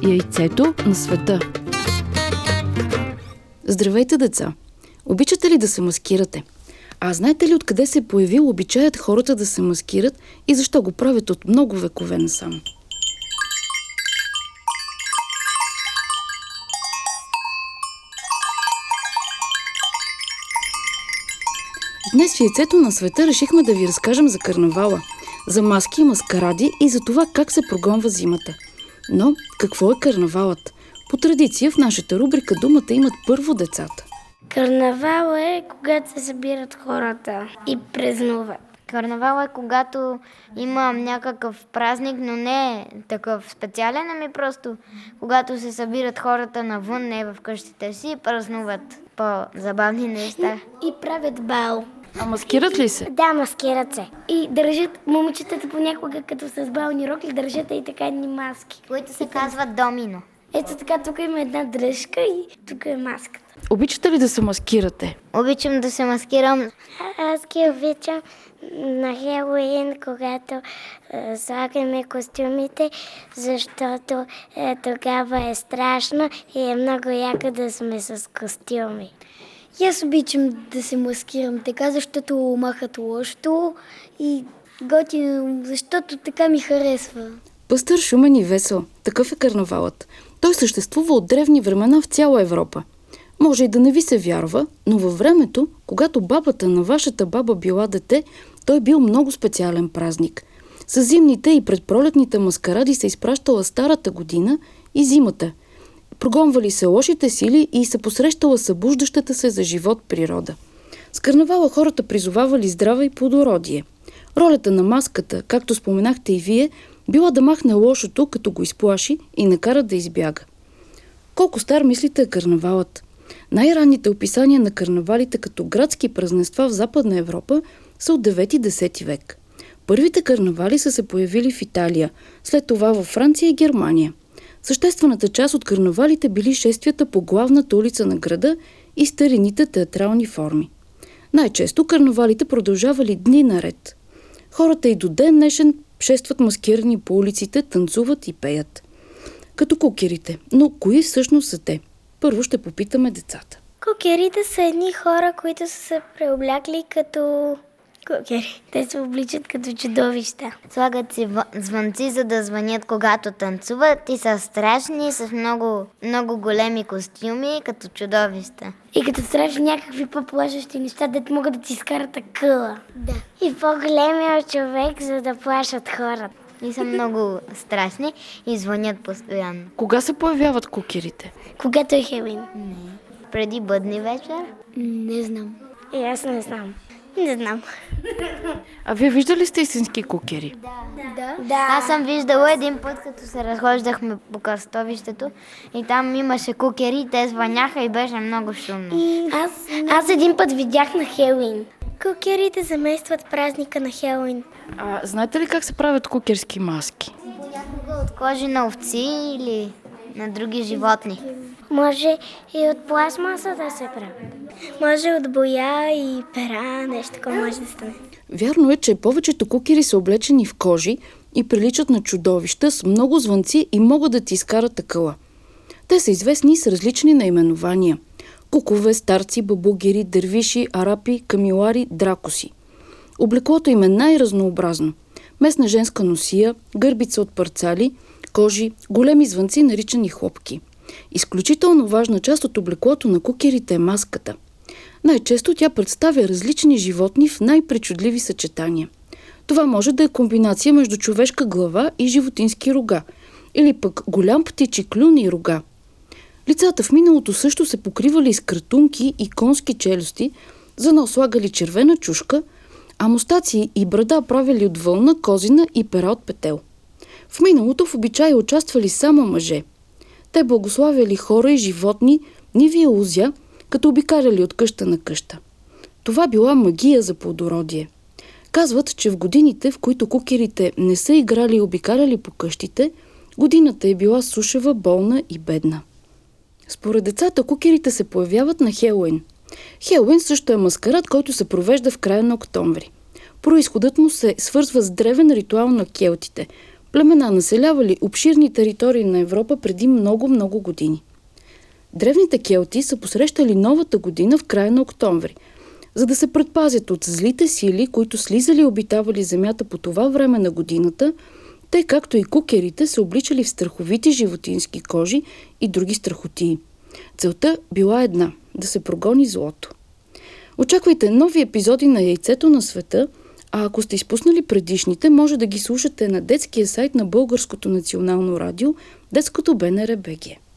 Яйцето на света. Здравейте, деца! Обичате ли да се маскирате? А знаете ли откъде се е появил обичаят хората да се маскират и защо го правят от много векове насам? Днес в Яйцето на света решихме да ви разкажем за карнавала, за маски и маскаради и за това как се прогонва зимата. Но какво е карнавалът? По традиция в нашата рубрика думата имат първо децата. Карнавал е когато се събират хората и празнуват. Карнавал е когато има някакъв празник, но не е такъв специален, ами просто когато се събират хората навън, не в къщите си и празнуват по-забавни неща. И правят бал. А маскират ли се? Да, маскират се. И държат момичетата понякога, като с бални рокли, държат и така едни маски. Които се казват домино. Ето така, тук има една дръжка и тук е маската. Обичате ли да се маскирате? Обичам да се маскирам. Аз ги обичам на Хелоуин, когато слагаме костюмите, защото тогава е страшно и е много яко да сме с костюми. И аз обичам да се маскирам така, защото махат лошото и готино, защото така ми харесва. Пъстър, шумен и весел. Такъв е карнавалът. Той съществува от древни времена в цяла Европа. Може и да не ви се вярва, но във времето, когато бабата на вашата баба била дете, той бил много специален празник. С зимните и предпролетните маскаради се изпращала старата година и зимата. Прогонвали се лошите сили и се посрещала събуждащата се за живот природа. С карнавала хората призовавали здраве и плодородие. Ролята на маската, както споменахте и вие, била да махне лошото, като го изплаши и накара да избяга. Колко стар мислите е карнавалът? Най-ранните описания на карнавалите като градски празненства в Западна Европа са от 9-10 век. Първите карнавали са се появили в Италия, след това във Франция и Германия. Съществената част от карнавалите били шествията по главната улица на града и старинните театрални форми. Най-често карнавалите продължавали дни наред. Хората и до ден днешен шестват маскирани по улиците, танцуват и пеят. Като кукерите. Но кои всъщност са те? Първо ще попитаме децата. Кукерите са едни хора, които са се преоблякли като кукери. Те се обличат като чудовища. Слагат си звънци, за да звънят когато танцуват и са страшни, с много големи костюми, като чудовища. И като страшни някакви по-плашещи неща, дето могат да ти изкарат акъла. Да. И по-големия човек, за да плашат хората. И са много страшни и звънят постоянно. Кога се появяват кукерите? Когато е Хелоуин. Преди бъдни вечер? Не знам. И аз не знам. Не знам. А вие виждали сте истински кукери? Да. Аз съм виждала един път, като се разхождахме по кръстовището и там имаше кукери, те звъняха и беше много шумно. Аз един път видях на Хелоуин. Кукерите заместват празника на Хелоуин. А знаете ли как се правят кукерски маски? Понякога от кожи на овци или на други животни. Може и от пластмаса да се прави. Може от боя и пера, нещо такова може да стане. Вярно е, че повечето кукери са облечени в кожи и приличат на чудовища с много звънци и могат да ти изкарат акъла. Те са известни с различни наименования. Кукове, старци, бабугери, дервиши, арапи, камилари, дракоси. Облеклото им е най-разнообразно. Местна женска носия, гърбица от парцали, кожи, големи звънци, наричани хлопки. Изключително важна част от облеклото на кукерите е маската. Най-често тя представя различни животни в най-причудливи съчетания. Това може да е комбинация между човешка глава и животински рога, или пък голям птичи клюн и рога. Лицата в миналото също се покривали с кратунки и конски челюсти, за нос слагали червена чушка, а мустаци и брада правили от вълна, козина и пера от петел. В миналото в обичая участвали само мъже. Те благославяли хора и животни, ниви и лузя, като обикаляли от къща на къща. Това била магия за плодородие. Казват, че в годините, в които кукерите не са играли и обикаляли по къщите, годината е била сушева, болна и бедна. Според децата, кукерите се появяват на Хелоуин. Хелоуин също е маскарад, който се провежда в края на октомври. Произходът му се свързва с древен ритуал на келтите. Племена населявали обширни територии на Европа преди много години. Древните келти са посрещали новата година в края на октомври, за да се предпазят от злите сили, които слизали и обитавали земята по това време на годината, те, както и кукерите, се обличали в страховити животински кожи и други страхотии. Целта била една – да се прогони злото. Очаквайте нови епизоди на Яйцето на света, а ако сте изпуснали предишните, може да ги слушате на детския сайт на Българското национално радио, детското БНР БГ.